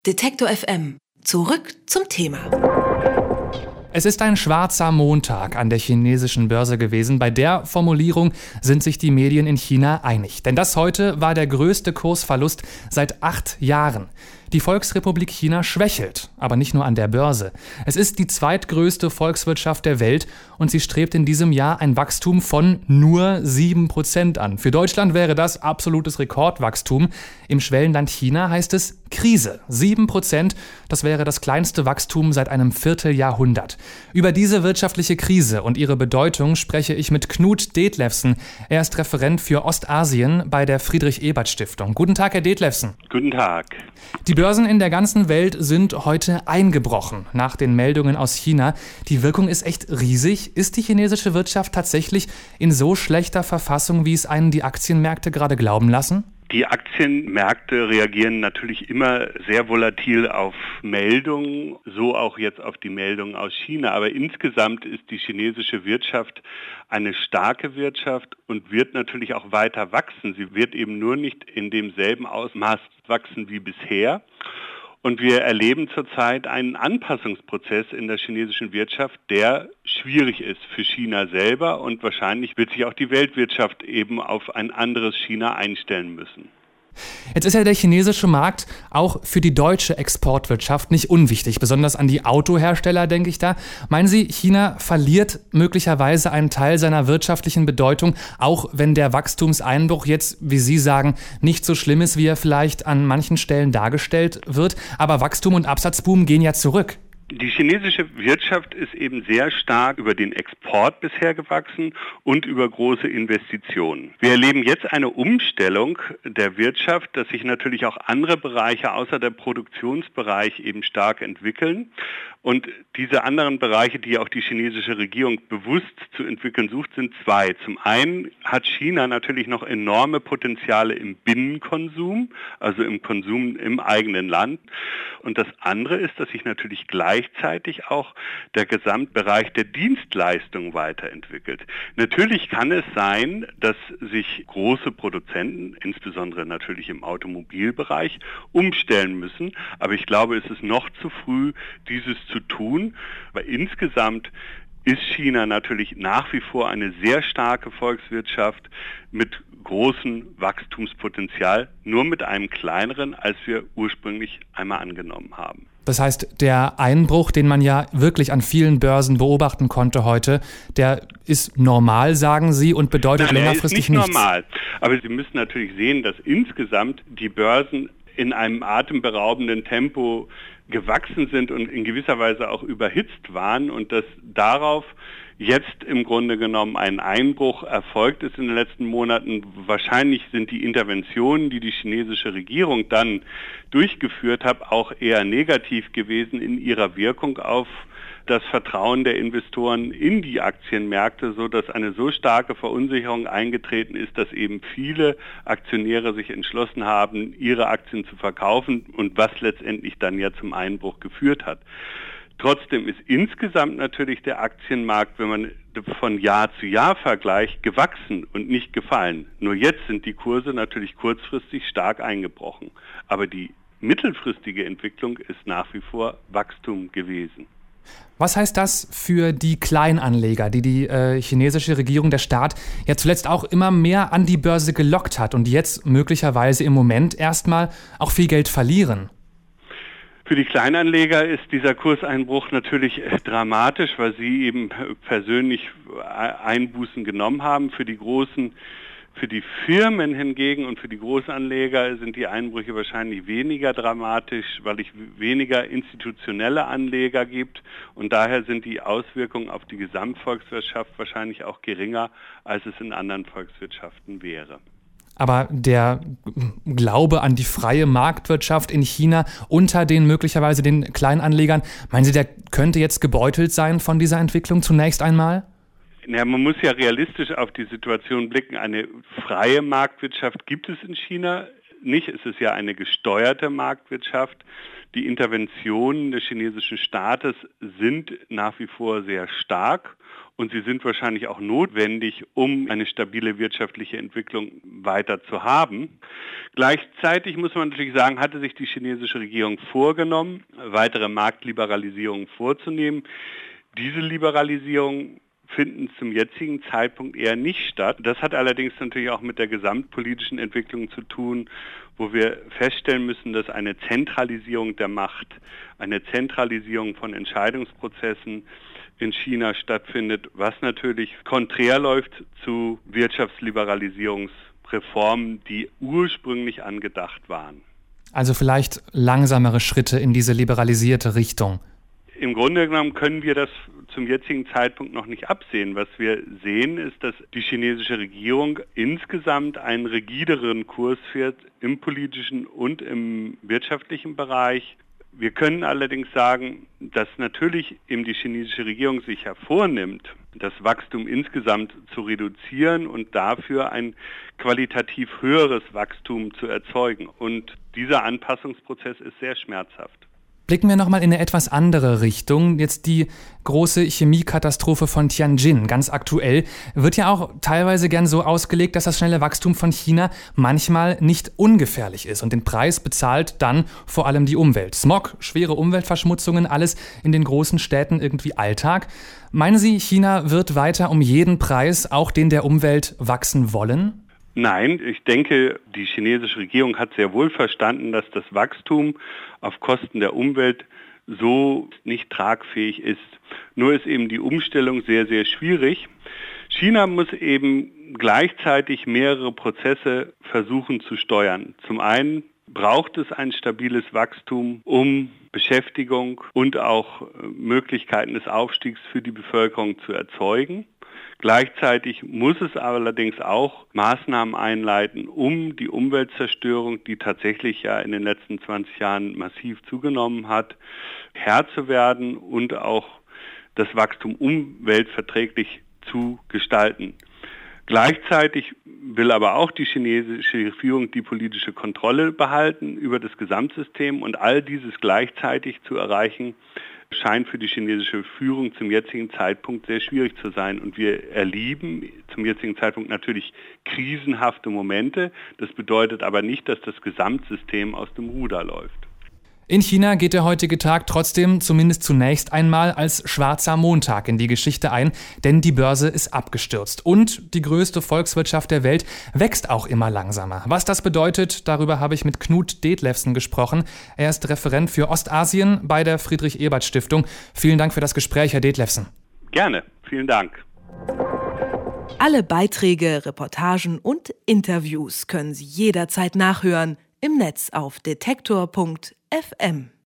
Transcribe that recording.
Detektor FM. Zurück zum Thema. Es ist ein schwarzer Montag an der chinesischen Börse gewesen. Bei der Formulierung sind sich die Medien in China einig. Denn das heute war der größte Kursverlust seit 8 Jahren. Die Volksrepublik China schwächelt, aber nicht nur an der Börse. Es ist die zweitgrößte Volkswirtschaft der Welt und sie strebt in diesem Jahr ein Wachstum von nur 7% an. Für Deutschland wäre das absolutes Rekordwachstum. Im Schwellenland China heißt es Krise. 7%, das wäre das kleinste Wachstum seit einem Vierteljahrhundert. Über diese wirtschaftliche Krise und ihre Bedeutung spreche ich mit Knut Detlefsen. Er ist Referent für Ostasien bei der Friedrich-Ebert-Stiftung. Guten Tag, Herr Detlefsen. Guten Tag. Die Börsen in der ganzen Welt sind heute eingebrochen nach den Meldungen aus China. Die Wirkung ist echt riesig. Ist die chinesische Wirtschaft tatsächlich in so schlechter Verfassung, wie es einen die Aktienmärkte gerade glauben lassen? Die Aktienmärkte reagieren natürlich immer sehr volatil auf Meldungen, so auch jetzt auf die Meldungen aus China. Aber insgesamt ist die chinesische Wirtschaft eine starke Wirtschaft und wird natürlich auch weiter wachsen. Sie wird eben nur nicht in demselben Ausmaß wachsen wie bisher. Und wir erleben zurzeit einen Anpassungsprozess in der chinesischen Wirtschaft, der schwierig ist für China selber, und wahrscheinlich wird sich auch die Weltwirtschaft eben auf ein anderes China einstellen müssen. Jetzt ist ja der chinesische Markt auch für die deutsche Exportwirtschaft nicht unwichtig, besonders an die Autohersteller, denke ich da. Meinen Sie, China verliert möglicherweise einen Teil seiner wirtschaftlichen Bedeutung, auch wenn der Wachstumseinbruch jetzt, wie Sie sagen, nicht so schlimm ist, wie er vielleicht an manchen Stellen dargestellt wird, aber Wachstum und Absatzboom gehen ja zurück? Die chinesische Wirtschaft ist eben sehr stark über den Export bisher gewachsen und über große Investitionen. Wir erleben jetzt eine Umstellung der Wirtschaft, dass sich natürlich auch andere Bereiche außer der Produktionsbereich eben stark entwickeln. Und diese anderen Bereiche, die auch die chinesische Regierung bewusst zu entwickeln sucht, sind 2. Zum einen hat China natürlich noch enorme Potenziale im Binnenkonsum, also im Konsum im eigenen Land. Und das andere ist, dass sich natürlich gleichzeitig auch der Gesamtbereich der Dienstleistung weiterentwickelt. Natürlich kann es sein, dass sich große Produzenten, insbesondere natürlich im Automobilbereich, umstellen müssen. Aber ich glaube, es ist noch zu früh, dieses zu tun. Aber insgesamt ist China natürlich nach wie vor eine sehr starke Volkswirtschaft mit großem Wachstumspotenzial, nur mit einem kleineren, als wir ursprünglich einmal angenommen haben. Das heißt, der Einbruch, den man ja wirklich an vielen Börsen beobachten konnte heute, der ist normal, sagen Sie, und bedeutet längerfristig nichts? Nein, er ist nicht normal. Aber Sie müssen natürlich sehen, dass insgesamt die Börsen in einem atemberaubenden Tempo gewachsen sind und in gewisser Weise auch überhitzt waren und dass darauf jetzt im Grunde genommen ein Einbruch erfolgt ist in den letzten Monaten. Wahrscheinlich sind die Interventionen, die die chinesische Regierung dann durchgeführt hat, auch eher negativ gewesen in ihrer Wirkung auf das Vertrauen der Investoren in die Aktienmärkte, so dass eine so starke Verunsicherung eingetreten ist, dass eben viele Aktionäre sich entschlossen haben, ihre Aktien zu verkaufen und was letztendlich dann ja zum Einbruch geführt hat. Trotzdem ist insgesamt natürlich der Aktienmarkt, wenn man von Jahr zu Jahr vergleicht, gewachsen und nicht gefallen. Nur jetzt sind die Kurse natürlich kurzfristig stark eingebrochen. Aber die mittelfristige Entwicklung ist nach wie vor Wachstum gewesen. Was heißt das für die Kleinanleger, die chinesische Regierung, der Staat, ja zuletzt auch immer mehr an die Börse gelockt hat und jetzt möglicherweise im Moment erstmal auch viel Geld verlieren? Für die Kleinanleger ist dieser Kurseinbruch natürlich dramatisch, weil sie eben persönlich Einbußen genommen haben. Für die Firmen hingegen und für die Großanleger sind die Einbrüche wahrscheinlich weniger dramatisch, weil es weniger institutionelle Anleger gibt und daher sind die Auswirkungen auf die Gesamtvolkswirtschaft wahrscheinlich auch geringer, als es in anderen Volkswirtschaften wäre. Aber der Glaube an die freie Marktwirtschaft in China unter den möglicherweise den Kleinanlegern, meinen Sie, der könnte jetzt gebeutelt sein von dieser Entwicklung zunächst einmal? Ja, man muss ja realistisch auf die Situation blicken. Eine freie Marktwirtschaft gibt es in China nicht. Es ist ja eine gesteuerte Marktwirtschaft. Die Interventionen des chinesischen Staates sind nach wie vor sehr stark und sie sind wahrscheinlich auch notwendig, um eine stabile wirtschaftliche Entwicklung weiter zu haben. Gleichzeitig muss man natürlich sagen, hatte sich die chinesische Regierung vorgenommen, weitere Marktliberalisierungen vorzunehmen. Diese Liberalisierung finden zum jetzigen Zeitpunkt eher nicht statt. Das hat allerdings natürlich auch mit der gesamtpolitischen Entwicklung zu tun, wo wir feststellen müssen, dass eine Zentralisierung der Macht, eine Zentralisierung von Entscheidungsprozessen in China stattfindet, was natürlich konträr läuft zu Wirtschaftsliberalisierungsreformen, die ursprünglich angedacht waren. Also vielleicht langsamere Schritte in diese liberalisierte Richtung. Im Grunde genommen können wir das zum jetzigen Zeitpunkt noch nicht absehen. Was wir sehen, ist, dass die chinesische Regierung insgesamt einen rigideren Kurs fährt im politischen und im wirtschaftlichen Bereich. Wir können allerdings sagen, dass natürlich eben die chinesische Regierung sich hervornimmt, das Wachstum insgesamt zu reduzieren und dafür ein qualitativ höheres Wachstum zu erzeugen. Und dieser Anpassungsprozess ist sehr schmerzhaft. Blicken wir nochmal in eine etwas andere Richtung. Jetzt die große Chemiekatastrophe von Tianjin, ganz aktuell, wird ja auch teilweise gern so ausgelegt, dass das schnelle Wachstum von China manchmal nicht ungefährlich ist. Und den Preis bezahlt dann vor allem die Umwelt. Smog, schwere Umweltverschmutzungen, alles in den großen Städten irgendwie Alltag. Meinen Sie, China wird weiter um jeden Preis, auch den der Umwelt, wachsen wollen? Nein, ich denke, die chinesische Regierung hat sehr wohl verstanden, dass das Wachstum auf Kosten der Umwelt so nicht tragfähig ist. Nur ist eben die Umstellung sehr, sehr schwierig. China muss eben gleichzeitig mehrere Prozesse versuchen zu steuern. Zum einen braucht es ein stabiles Wachstum, um Beschäftigung und auch Möglichkeiten des Aufstiegs für die Bevölkerung zu erzeugen. Gleichzeitig muss es allerdings auch Maßnahmen einleiten, um die Umweltzerstörung, die tatsächlich ja in den letzten 20 Jahren massiv zugenommen hat, Herr zu werden und auch das Wachstum umweltverträglich zu gestalten. Gleichzeitig will aber auch die chinesische Führung die politische Kontrolle behalten über das Gesamtsystem und all dieses gleichzeitig zu erreichen, scheint für die chinesische Führung zum jetzigen Zeitpunkt sehr schwierig zu sein. Und wir erleben zum jetzigen Zeitpunkt natürlich krisenhafte Momente. Das bedeutet aber nicht, dass das Gesamtsystem aus dem Ruder läuft. In China geht der heutige Tag trotzdem zumindest zunächst einmal als schwarzer Montag in die Geschichte ein, denn die Börse ist abgestürzt. Und die größte Volkswirtschaft der Welt wächst auch immer langsamer. Was das bedeutet, darüber habe ich mit Knut Detlefsen gesprochen. Er ist Referent für Ostasien bei der Friedrich-Ebert-Stiftung. Vielen Dank für das Gespräch, Herr Detlefsen. Gerne, vielen Dank. Alle Beiträge, Reportagen und Interviews können Sie jederzeit nachhören im Netz auf detektor.fm.